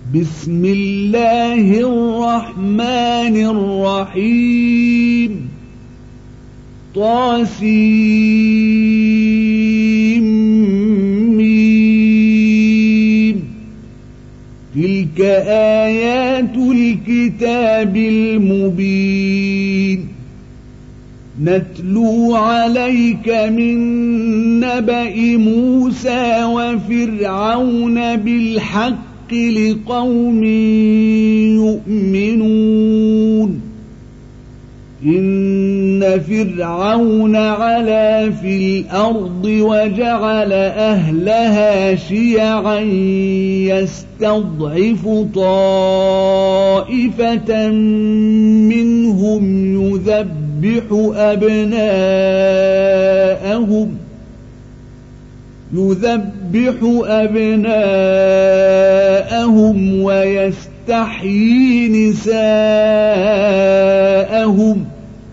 بسم الله الرحمن الرحيم طاسيم تلك آيات الكتاب المبين نتلو عليك من نبأ موسى وفرعون بالحق لقوم يؤمنون إن فرعون علا في الأرض وجعل أهلها شيعا يستضعف طائفة منهم يذبح أبناءهم ويستحيي نساءهم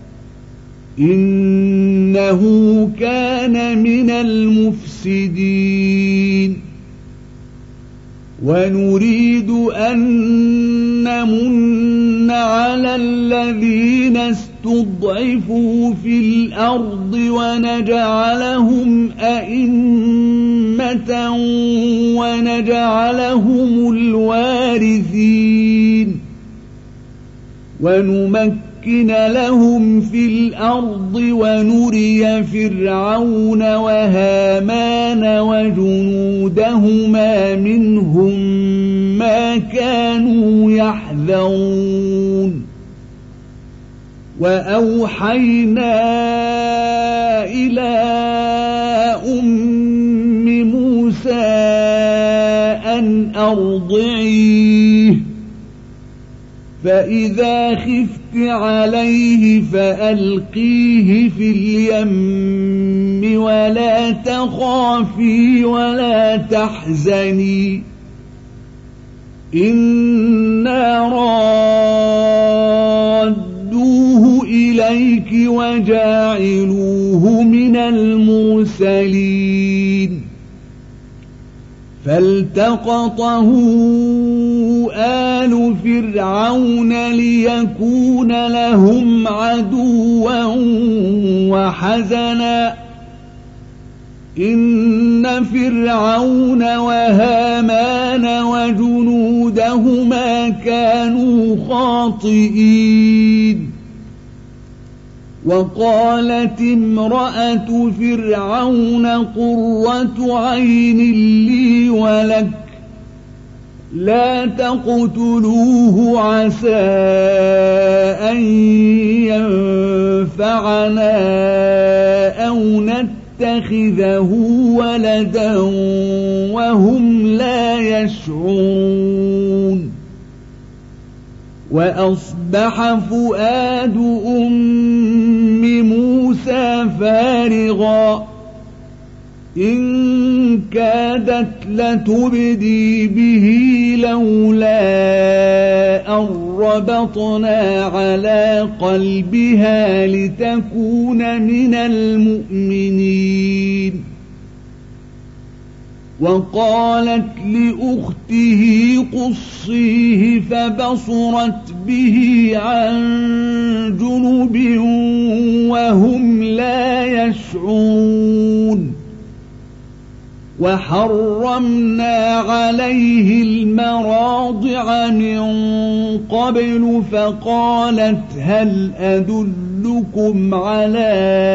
إنه كان من المفسدين ونريد أن نمن على الذين استضعفوا في الأرض ونجعلهم أئمة ونجعلهم الوارثين ونمكن لهم في الأرض ونري فرعون وهامان وجنودهما منهم ما كانوا يحذرون وأوحينا إلى أم موسى أن أرضعيه فإذا خفت عليه فألقيه في اليم ولا تخافي ولا تحزني إنا رادوه إليك وجاعلوه من المرسلين فالتقطه آل فرعون ليكون لهم عدوا وحزنا إن فرعون وهامان وجنودهما كانوا خاطئين وقالت امرأة فرعون قرة عين لي ولك لا تقتلوه عسى أن ينفعنا أو نتخذه ولدا وهم لا يشعرون وأصبح فؤاد أم موسى فارغا إن كادت لتبدي به لولا أن ربطنا على قلبها لتكون من المؤمنين وقالت لأخته قصيه فبصرت به عن جنب وهم لا يشعرون وحرمنا عليه المراضع من قبل فقالت هل أدلكم على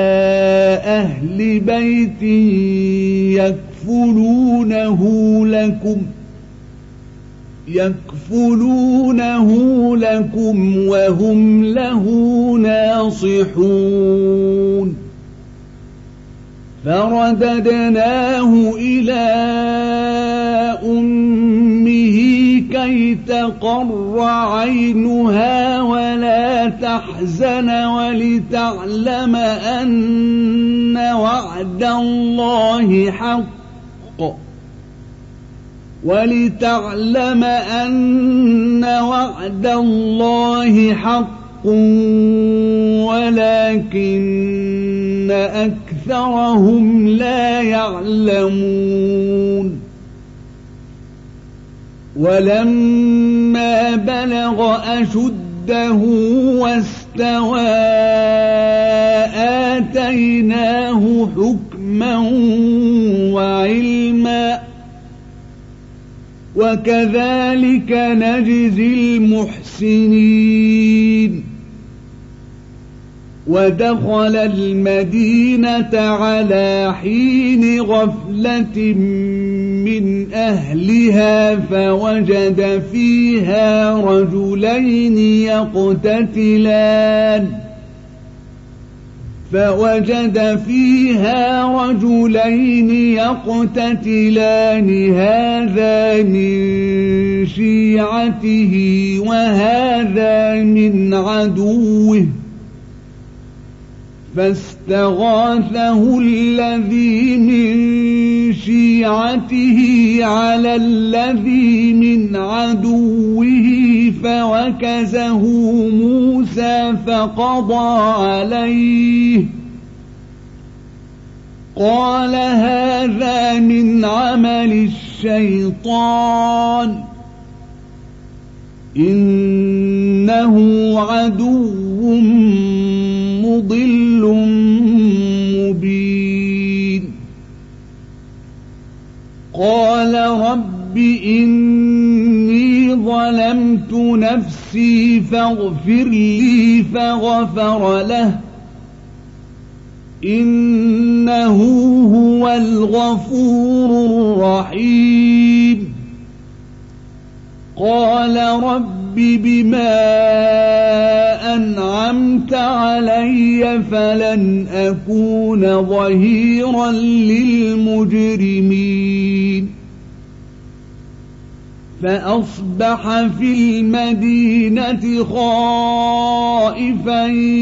أهل بيت يكفلونه لكم وهم له ناصحون فرددناه إلى أمه كي تقر عينها ولا تحزن ولتعلم أن وعد الله حق ولكن أكثرهم لا يعلمون ولما بلغ أشده واستوى آتيناه حكما وعلما وكذلك نجزي المحسنين ودخل المدينة على حين غفلة من أهلها فوجد فيها رجلين يقتتلان هذا من شيعته وهذا من عدوه فاستغاثه الذي من شيعته على الذي من عدوه فوكزه موسى فقضى عليه قال هذا من عمل الشيطان إنه عدو مضل مبين قال رب إني ظلمت نفسي فاغفر لي فغفر له إنه هو الغفور الرحيم قال رب بما أنعمت علي فلن أكون ظهيرا للمجرمين فأصبح في المدينة خائفا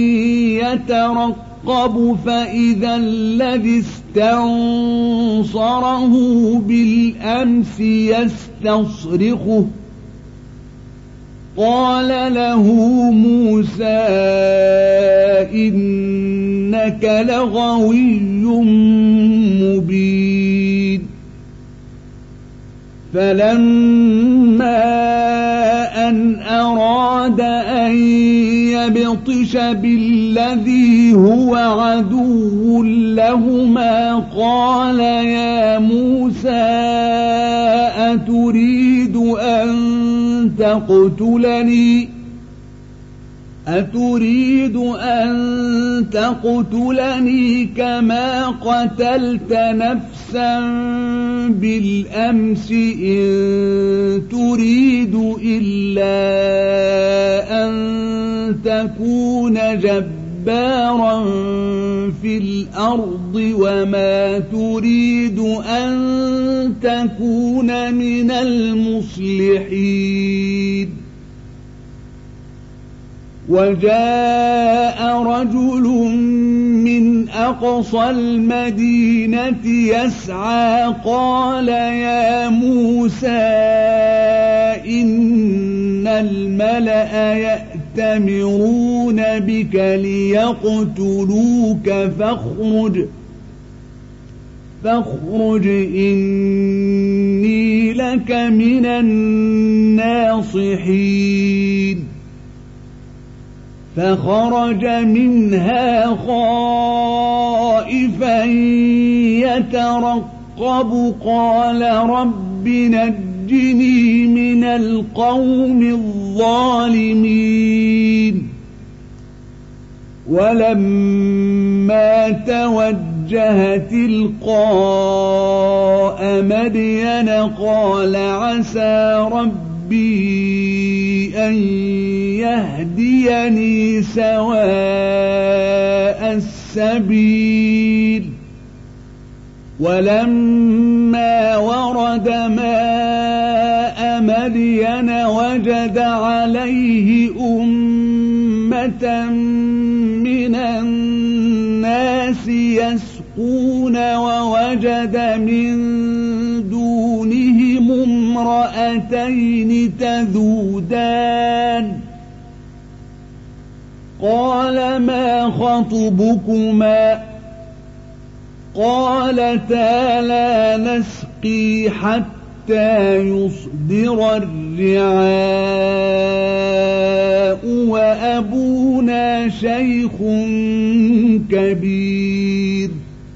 يترقب فإذا الذي استنصره بالأمس يستصرخه قال له موسى إنك لغوي مبين فلما أن أراد أن يبطش بالذي هو عدو لهما قال يا موسى أتريد أن تقتلني كما قتلت نفسا بالأمس إن تريد إلا أن تكون جبارا في الأرض وما تريد أن تكون من المصلحين وجاء رجل من أقصى المدينة يسعى قال يا موسى إن الملأ يأتمرون بك ليقتلوك فاخرج إني لك من الناصحين فخرج منها خائفا يترقب قال رب نجني من القوم الظالمين ولما توجه تلقاء مدين قال عسى ربي أن يهديني سواء السبيل ولما ورد ماء مدين وجد عليه أمة من الناس يسقون ووجد من دونهم امرأتين تذودان قال ما خطبكما قالتا لا نسقي حتى حتى يصدر الرعاء وأبونا شيخ كبير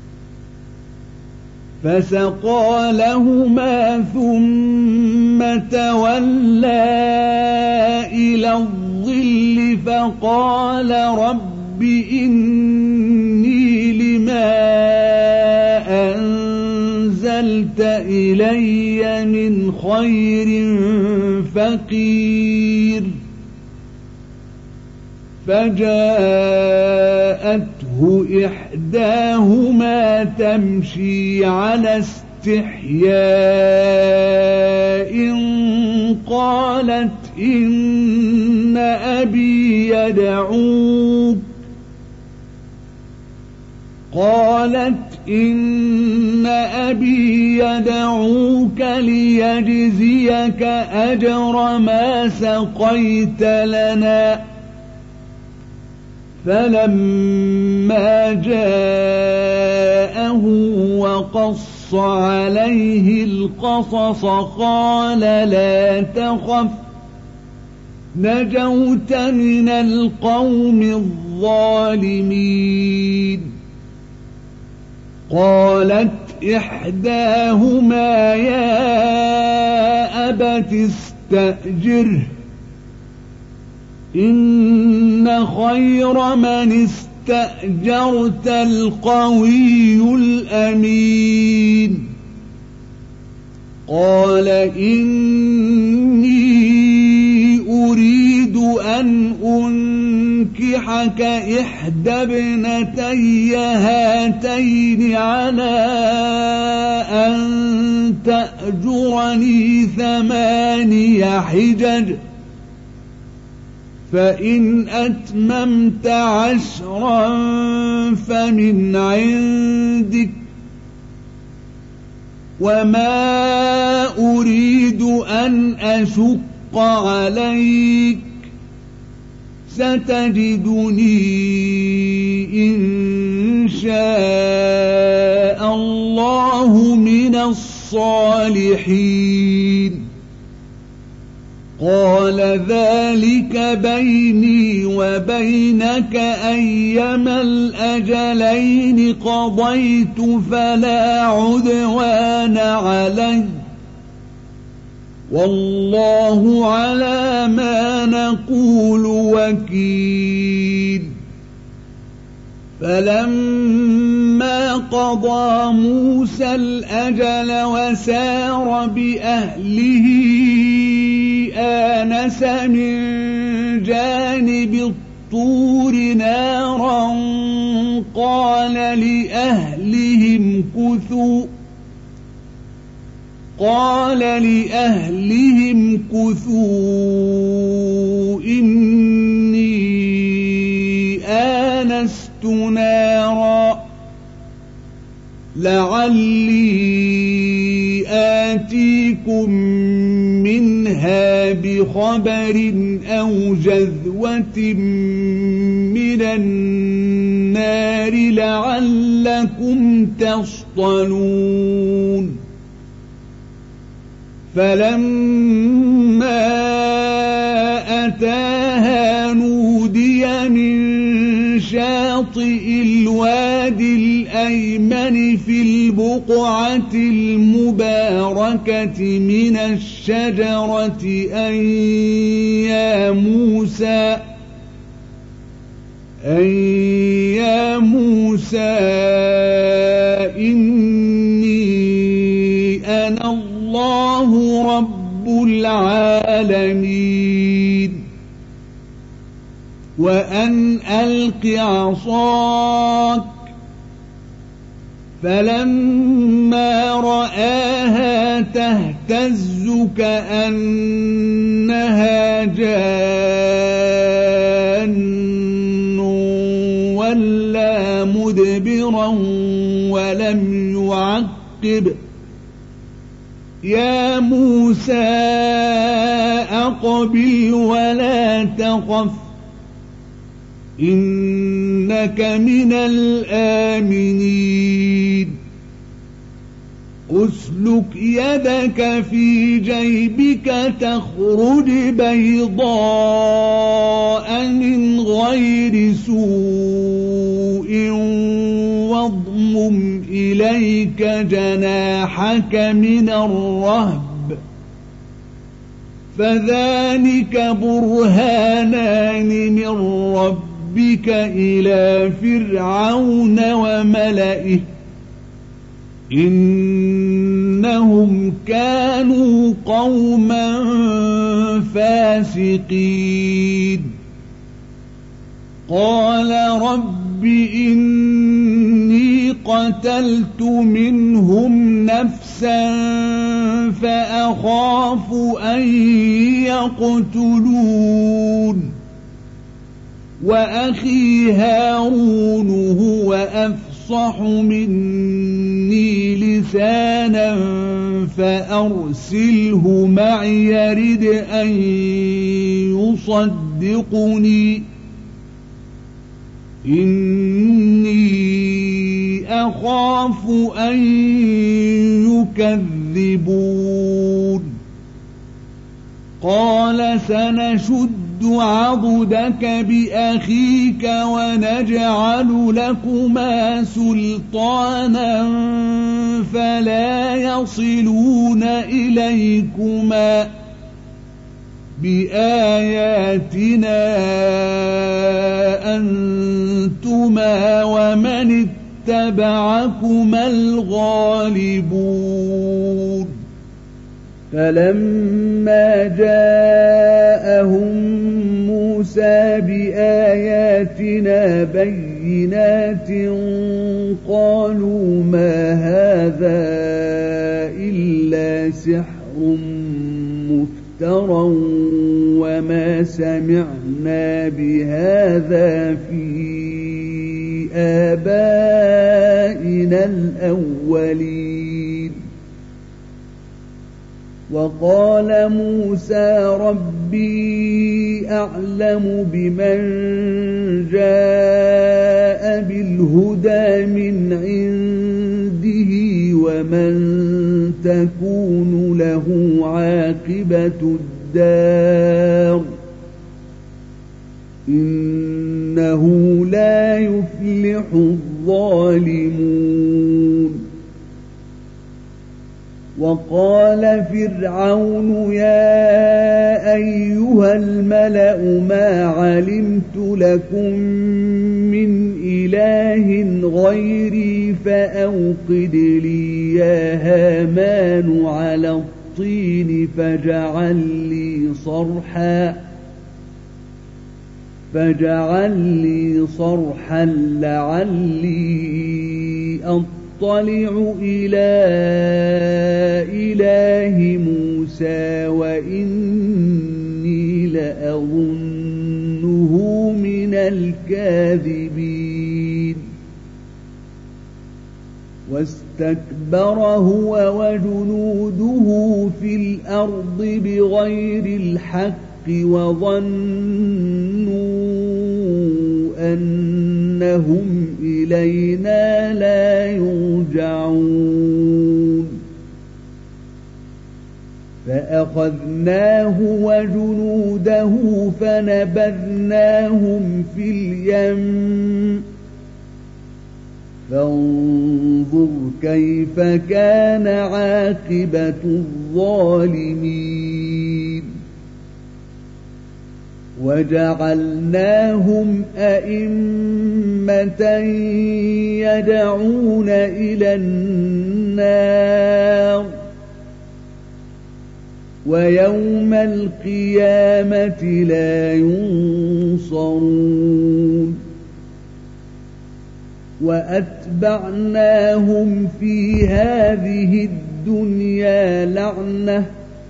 فسقى لهما ثم تولى إلى الظل فقال رب إني لما أنزلت إلي من خير فقير فجاءته إحداهما تمشي على استحياء قالت إن أبي يدعوك ليجزيك أجر ما سقيت لنا فلما جاءه وقص عليه القصص قال لا تخف نجوت من القوم الظالمين قالت إحداهما يا أبت استأجره إن خير من استأجرت القوي الأمين قال إني أريد أن أنكحك إحدى ابنتي هاتين على أن تأجرني 8 حجج فإن أتممت 10 فمن عندك وما أريد أن أشق عليك ستجدني إن شاء الله من الصالحين قال ذلك بيني وبينك أيما الأجلين قضيت فلا عدوان علي والله على ما نقول وكيل فلما قضى موسى الأجل وسار بأهله آنس من جانب الطور نارا قال لأهلهم كثوا إني آنست نارا لعلي آتيكم منها بخبر أو جذوة من النار لعلكم تصطلون فلما أتاها نودي من شاطئ الوادي الأيمن في البقعة المباركة من الشجرة أن يا موسى إني أنا الله رب العالمين وأن ألق عصاك فلما رآها تهتز كأنها جان ولا مدبرا ولم يعقب يا موسى أقبل ولا تخف إنك من الآمنين أسلك يدك في جيبك تخرج بيضاء من غير سوء واضمم إليك جناحك من الرهب فذلك برهانان من ربك إلى فرعون وملئه إنهم كانوا قوما فاسقين قال رب إني قتلت منهم نفسا فأخاف أن يقتلون وأخي هارون هو أفصح مني لسانا فأرسله معي يرد أن يصدقني إني أخاف أن يكذبون قال سنشد عضدك بأخيك ونجعل لكما سلطانا فلا يصلون إليكما بآياتنا أنتما ومن اتبعكما الغالبون فلما جاءهم موسى بآياتنا بينات قالوا ما هذا إلا سحر مفترى وما سمعنا بهذا في آبائنا الأولين وقال موسى ربي أعلم بمن جاء بالهدى من عنده ومن تكون له عاقبة الدار إنه لا يفلح الظالمون وقال فرعون يا أيها الملأ ما علمت لكم من إله غيري فأوقد لي يا هامان على الطين فاجعل لي صرحا لعلي أطلع إلى إله موسى وإني لأظنه من الكاذبين واستكبر هو وجنوده في الأرض بغير الحق وظنوا أنهم إلينا لا يرجعون فأخذناه وجنوده فنبذناهم في اليم فانظر كيف كان عاقبة الظالمين وجعلناهم أئمة يدعون إلى النار ويوم القيامة لا ينصرون وأتبعناهم في هذه الدنيا لعنة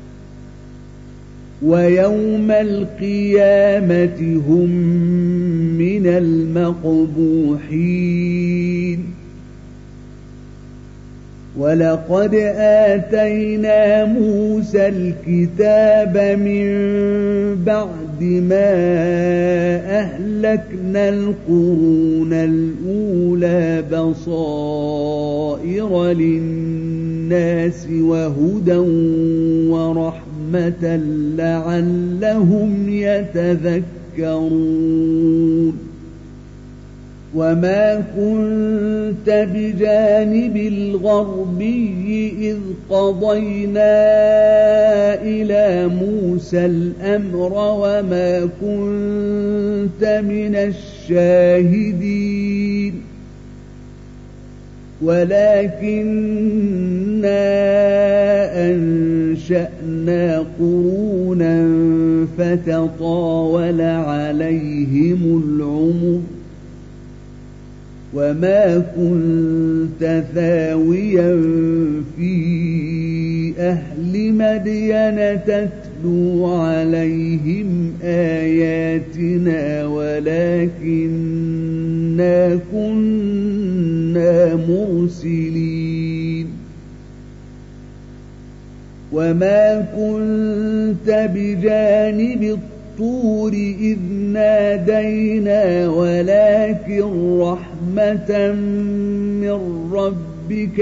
ويوم القيامة هم من المقبوحين ولقد آتينا موسى الكتاب من بعد ما أهلكنا القرون الأولى بصائر للناس وهدى ورحمة لعلهم يتذكرون وما كنت بجانب الغربي إذ قضينا إلى موسى الأمر وما كنت من الشاهدين ولكننا أنشأنا قرونا فتطاول عليهم العمر وما كنت ثاويا في أهل مدين تتلو عليهم آياتنا ولكننا كنا مرسلين وما كنت بجانب الطور إذ نادينا ولكن رحمة من ربك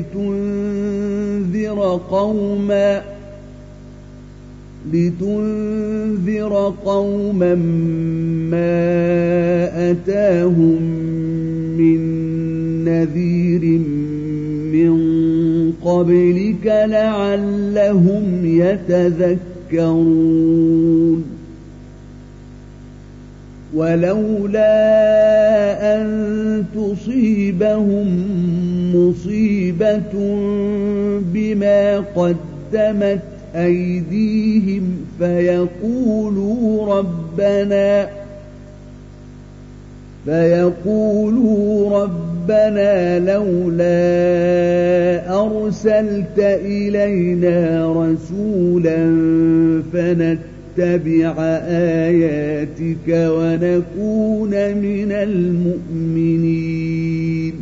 لتنذر قوما ما أتاهم من نذير من قبلك لعلهم يتذكرون ولولا أن تصيبهم مصيبة بما قدمت أيديهم فيقولوا ربنا لولا أرسلت إلينا رسولا فنتبع آياتك ونكون من المؤمنين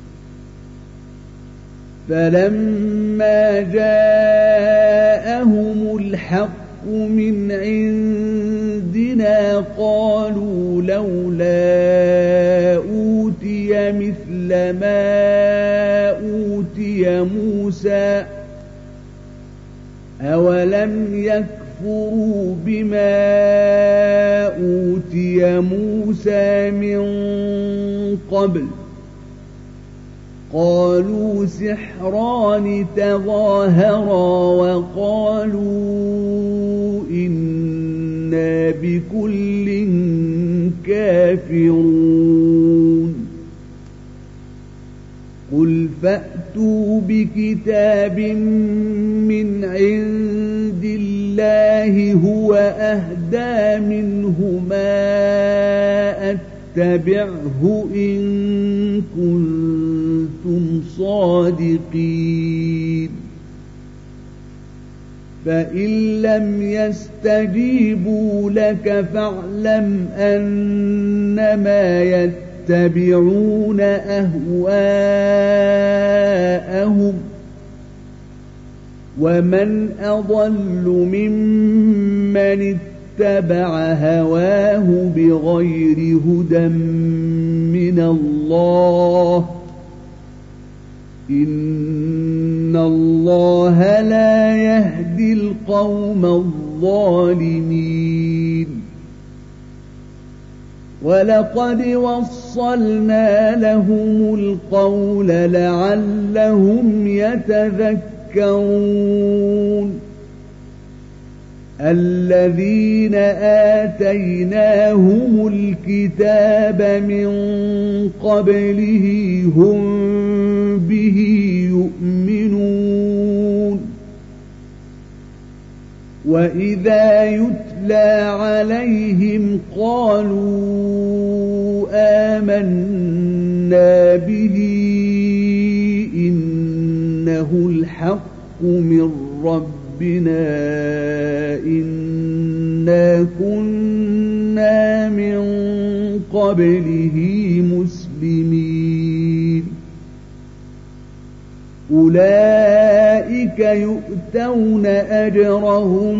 فلما جاءهم الحق من عندنا قالوا لولا أوتي مثل ما أوتي موسى أولم يكفروا بما أوتي موسى من قبل قالوا سحران تظاهرا وقالوا إنا بكل كافرون قل فأتوا بكتاب من عند الله هو أهدى منهما اتبعه إن كنتم صادقين فإن لم يستجيبوا لك فاعلم أنما يتبعون أهواءهم ومن أضل ممن اتبع هواه بغير هدى من الله إن الله لا يهدي القوم الظالمين ولقد وصلنا لهم القول لعلهم يتذكرون الذين آتيناهم الكتاب من قبله هم به يؤمنون وإذا يتلى عليهم قالوا آمنا به إنه الحق من ربنا إنا كنا من قبله مسلمين أولئك يؤتون أجرهم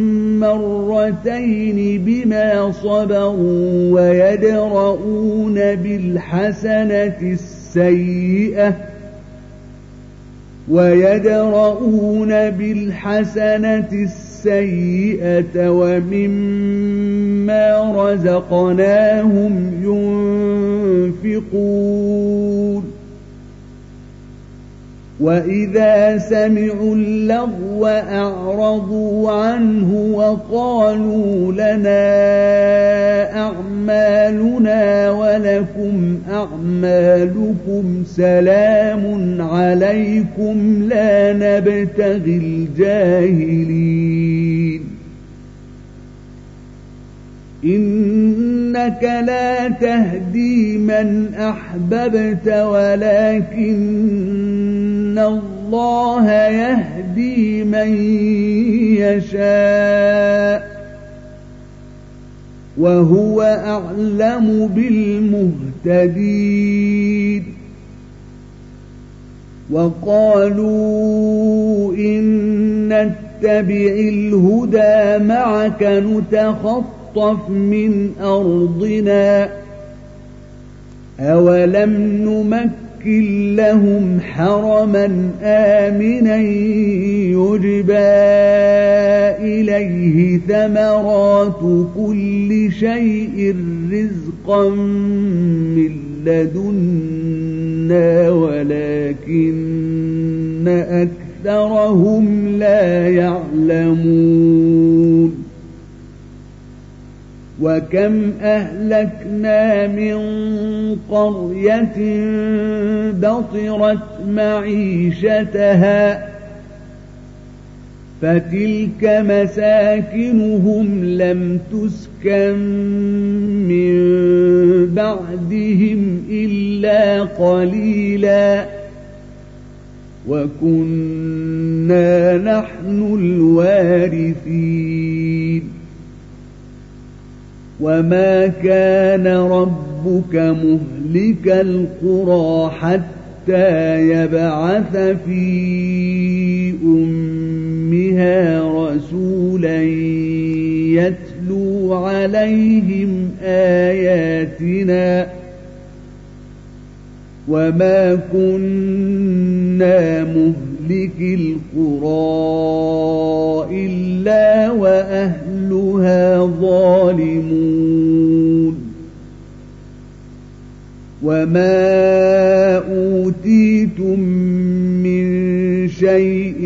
مرتين بما صبروا ويدرؤون بالحسنة السيئة ومما رزقناهم ينفقون وإذا سمعوا اللغو أعرضوا عنه وقالوا لنا أعمالنا ولكم أعمالكم سلام عليكم لا نبتغي الجاهلين إنك لا تهدي من أحببت ولكن الله يهدي من يشاء وهو أعلم بالمهتدين وقالوا إن نتبع الهدى معك نتخطف من أرضنا أولم نمكن لهم حرما آمنا يجبى إليه ثمرات كل شيء رزقا من لدنا ولكن أكثرهم لا يعلمون وكم أهلكنا من قرية بطرت معيشتها فتلك مساكنهم لم تسكن من بعدهم إلا قليلا وكنا نحن الوارثين وما كان ربك مهلك القرى حتى يبعث في أمها رسولا يتلو عليهم آياتنا وما كنا مهلك القرى إلا وأهلها ظالمون وما أوتيتم من شيء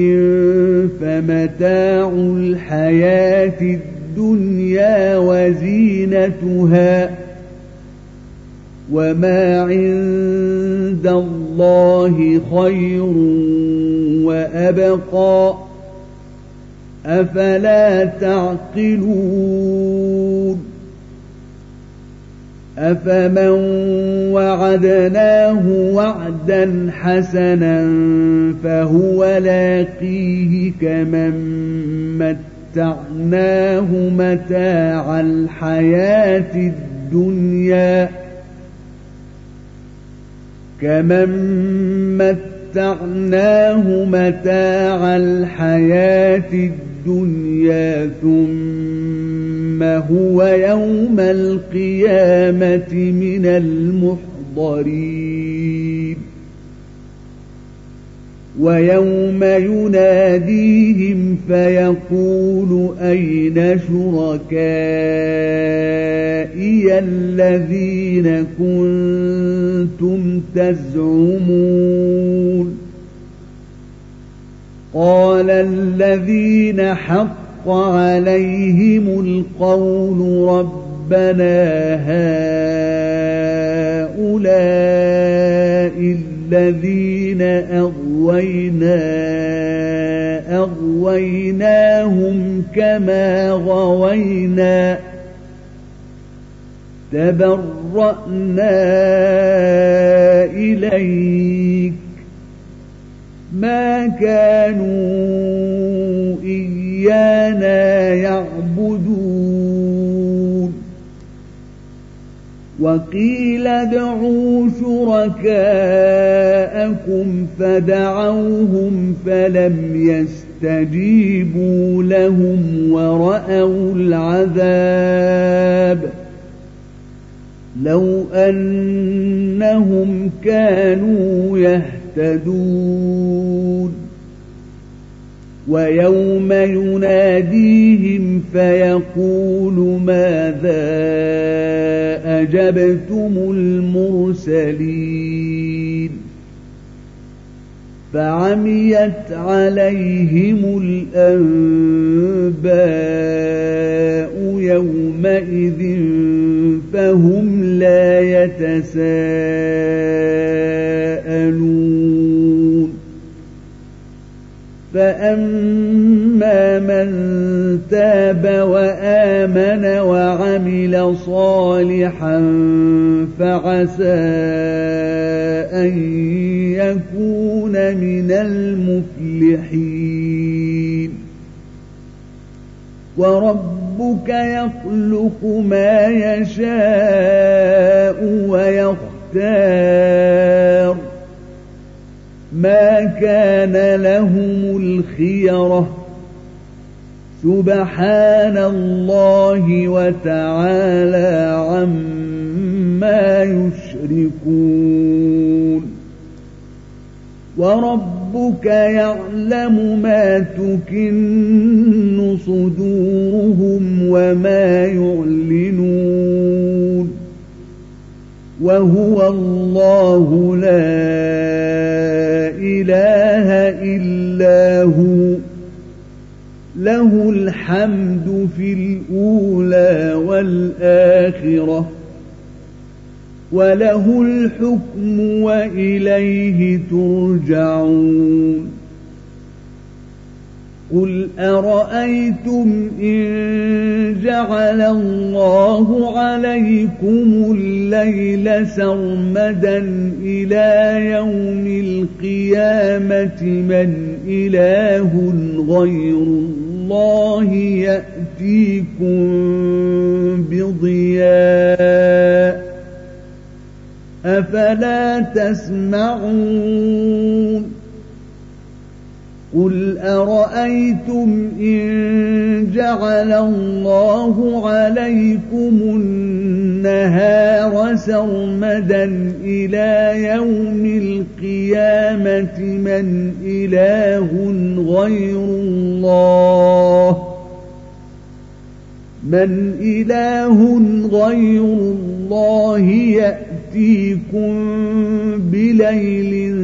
فمتاع الحياة الدنيا وزينتها وما عند الله خير وأبقى أفلا تعقلون أفمن وعدناه وعدا حسنا فهو لاقيه كمن متعناه متاع الحياة الدنيا ثم هو يوم القيامة من المحضرين ويوم يناديهم فيقول أين شركائي الذين كنتم تزعمون قال الذين حق عليهم القول ربنا هؤلاء الذين أغويناهم كما غوينا تبرأنا إليك ما كانوا إيانا يعبدون وقيل ادعوا شركاءكم فدعوهم فلم يستجيبوا لهم ورأوا العذاب لو أنهم كانوا يهتدون ويوم يناديهم فيقول ماذا أجبتم المرسلين فعميت عليهم الأنباء يومئذ فهم لا يتساءلون فأما من تاب وآمن وعمل صالحا فعسى أن يكون من المفلحين وربك يخلق ما يشاء ويختار ما كان لهم الخيرة سبحان الله وتعالى عما يشركون وربك يعلم ما تكن صدورهم وما يعلنون وهو الله لا إله إلا هو له الحمد في الأولى والآخرة وله الحكم وإليه ترجعون قل أرأيتم إن جعل الله عليكم الليل سرمدا إلى يوم القيامة من إله غير الله يأتيكم بضياء أفلا تسمعون قل أرأيتم إن جعل الله عليكم النهار سرمدا إلى يوم القيامة من إله غير الله يأتيكم بليل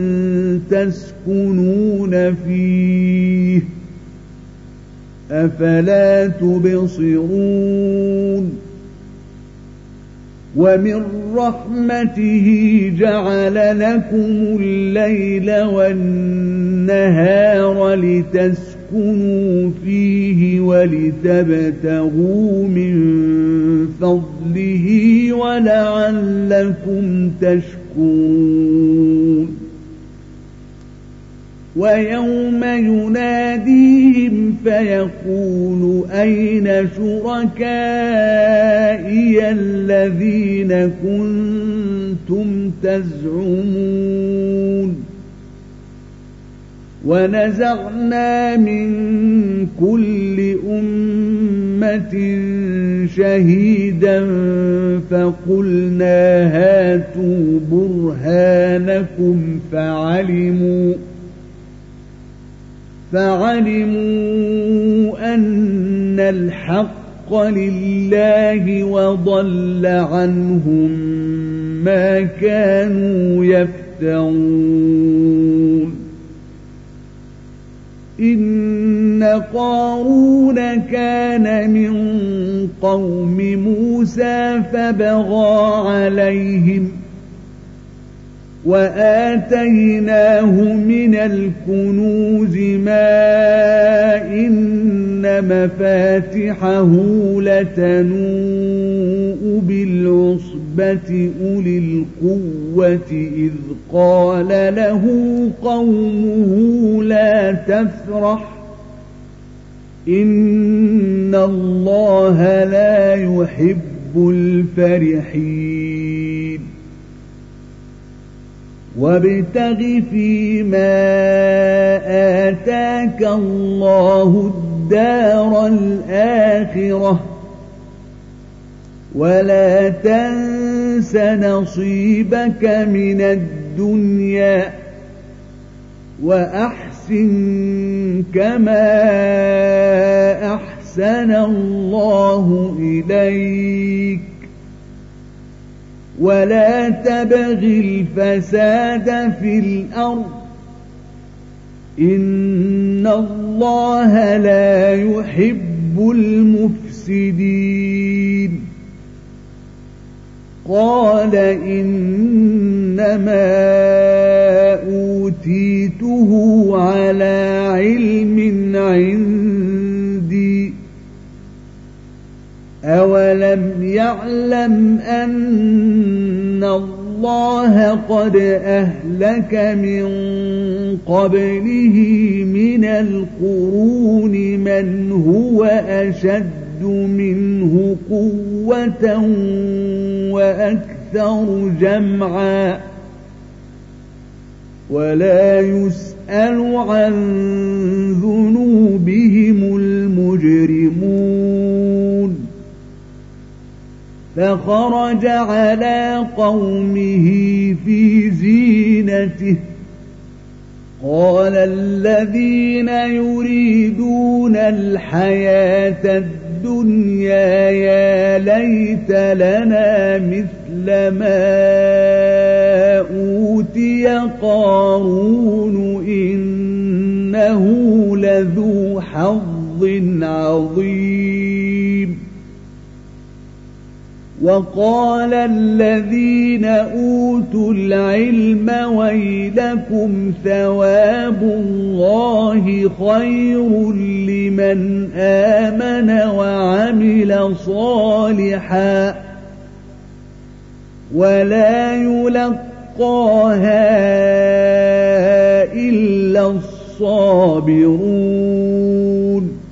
تسكنون فيه أفلا تبصرون ومن رحمته جعل لكم الليل والنهار لتسكنوا فيه ولتبتغوا من فضله ولعلكم تشكرون ويوم يناديهم فيقول أين شركائي الذين كنتم تزعمون ونزعنا من كل أمة شهيدا فقلنا هاتوا برهانكم فعلموا أن الحق لله وضل عنهم ما كانوا يفترون إن قارون كان من قوم موسى فبغى عليهم وآتيناه من الكنوز ما إن مفاتحه لتنوء بالعصبة أولي القوة إذ قال له قومه لا تفرح إن الله لا يحب الفرحين وابتغ فيما آتاك الله الدار الآخرة ولا تنس نصيبك من الدنيا وأحسن كما أحسن الله إليك ولا تبغ الفساد في الأرض إن الله لا يحب المفسدين قال إنما أوتيته على علم عندي أولم يعلم أن الله قد أهلك من قبله من القرون من هو أشد منه قوة وأكثر جمعا ولا يسأل عن ذنوبهم المجرمون فخرج على قومه في زينته قال الذين يريدون الحياة الدنيا يا ليت لنا مثل ما أوتي قارون إنه لذو حظ عظيم وقال الذين أوتوا العلم ويلكم ثواب الله خير لمن آمن وعمل صالحا ولا يلقاها إلا الصابرون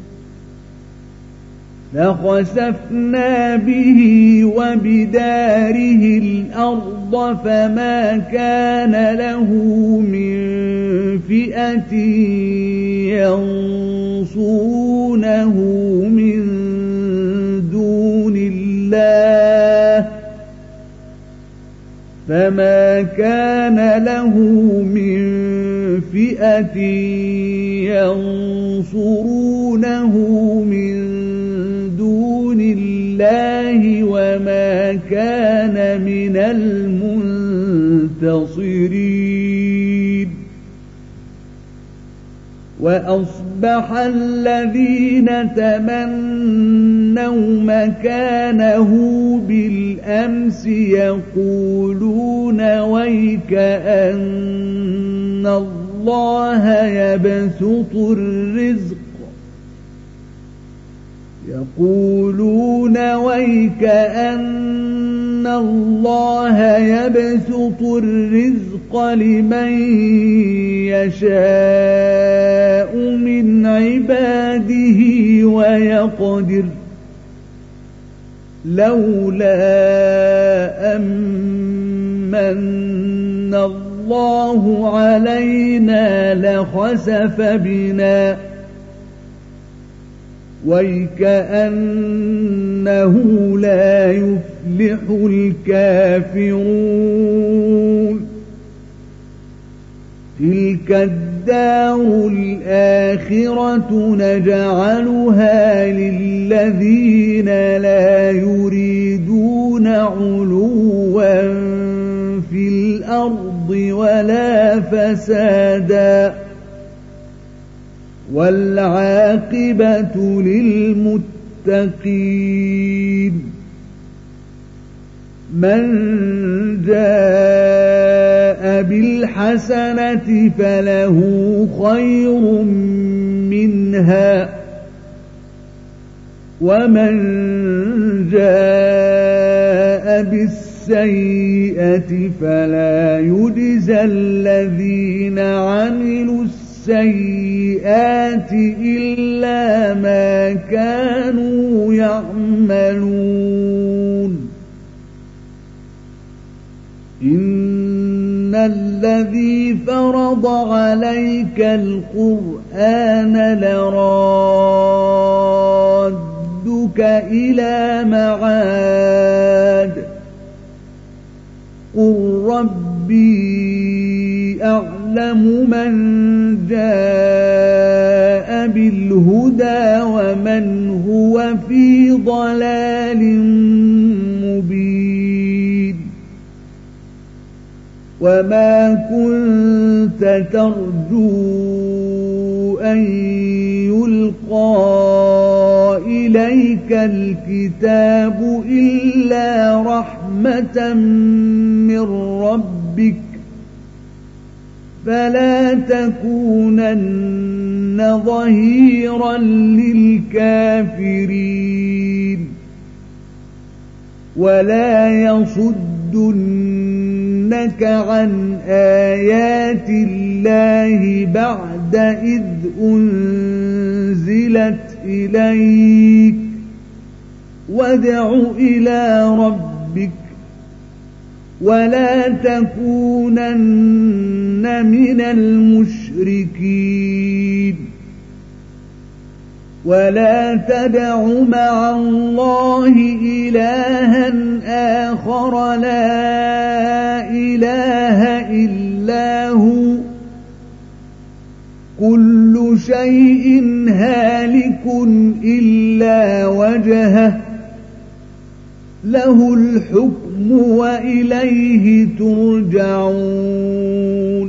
فخسفنا به وبداره الأرض فما كان له من فئة ينصرونه من دون الله فما كان له من فئة ينصرونه من دون الله وما كان من المنتصرين وأصبح الذين تمنوا مكانه بالأمس يقولون ويك أن الله يبسط الرزق يقولون ويك أن الله يبسط الرزق لمن يشاء من عباده ويقدر لولا أمن الله علينا لخسف بنا ويكأنه لا يفلح الكافرون تلك الدار الآخرة نجعلها للذين لا يريدون علوا في الأرض ولا فسادا والعاقبة للمتقين من جاء بالحسنة فله خير منها ومن جاء بالسيئة فلا يجزى الذين عملوا السيئات إلا ما كانوا يعملون إن الذي فرض عليك القرآن لرادك إلى معاد قل ربي أعلم من جاء بالهدى ومن هو في ضلال مبين وما كنت ترجو أن يلقى إليك الكتاب إلا رحمة من ربك فلا تكونن ظهيرا للكافرين ولا يصدنك عن آيات الله بعد إذ أنزلت إليك وادع إلى ربك ولا تكونن من المشركين ولا تدع مع الله إلها آخر لا إله إلا هو كل شيء هالك إلا وجهه له الحكم وإليه ترجعون